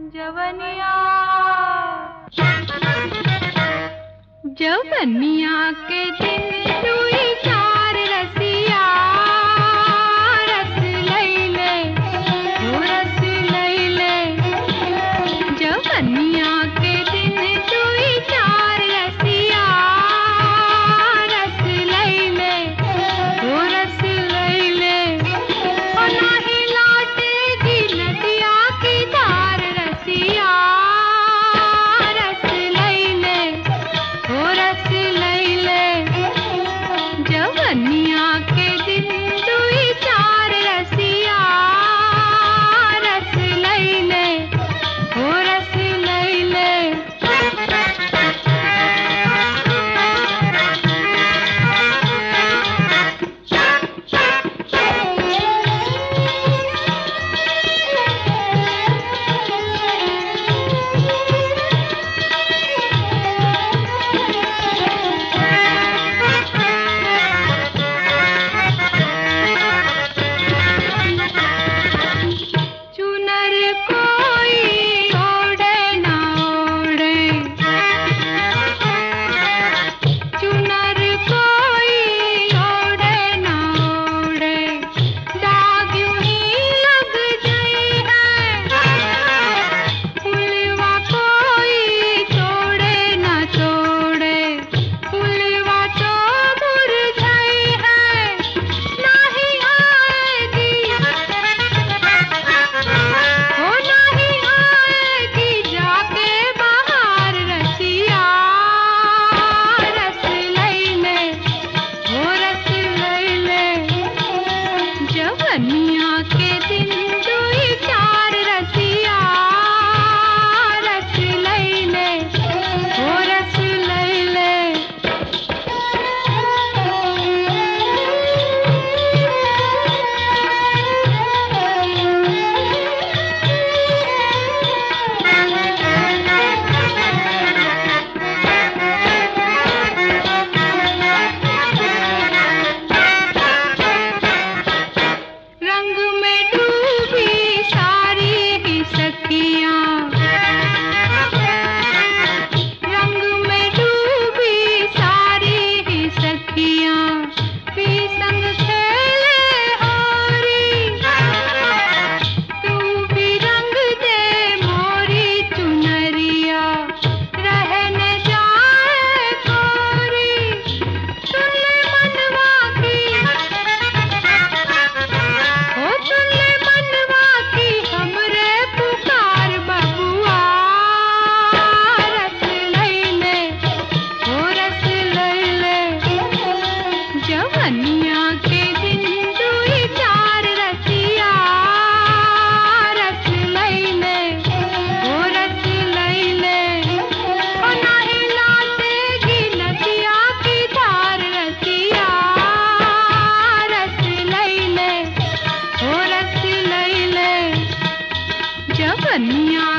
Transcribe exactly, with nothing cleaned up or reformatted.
जवनिया जवनिया के दिन दुई चार रसिया रस लैले ओ रस लैले जवनिया के दिन दुई चार रसिया रस लैले ओ रस लैले ओ नाही लौटेगी नदिया की धार रसिया रस लैले ओ रस लैले जवनिया के दिन दुई चार रसिया रस लैले ओ रस लैले चुनर कोई ओढ़े ना ओढ़े चुनर कोई ओढ़े ना ओढ़े दाग यूं ही लग गई है फुलवा कोई छोड़े ना छोड़े फुलवा तो मुरझाई है नाही आएगी ओ नाही आएगी जाके बाहर रसिया रस लैले ओ रस लैले जवनिया के दिन दुई चार रसिया रस लैले ओ रस लैले रंग में डूबी सारी ही सखियाँ रंग में डूबी सारी ही सखियाँ भी संग खेले होरी तू भी रंग दे मोरी चुनरिया रहने जाए कोरी सुन ले मनवा की ओ सुन ले मनवा की हमरे पुकार बबुआ रस लैले ओ रस लैले जवनिया के दिन दुई चार रसिया रस लैले ओ रस लैले ओ नाही लौटेगी नदिया की धार रसिया रस लैले ओ रस लैले जवनिया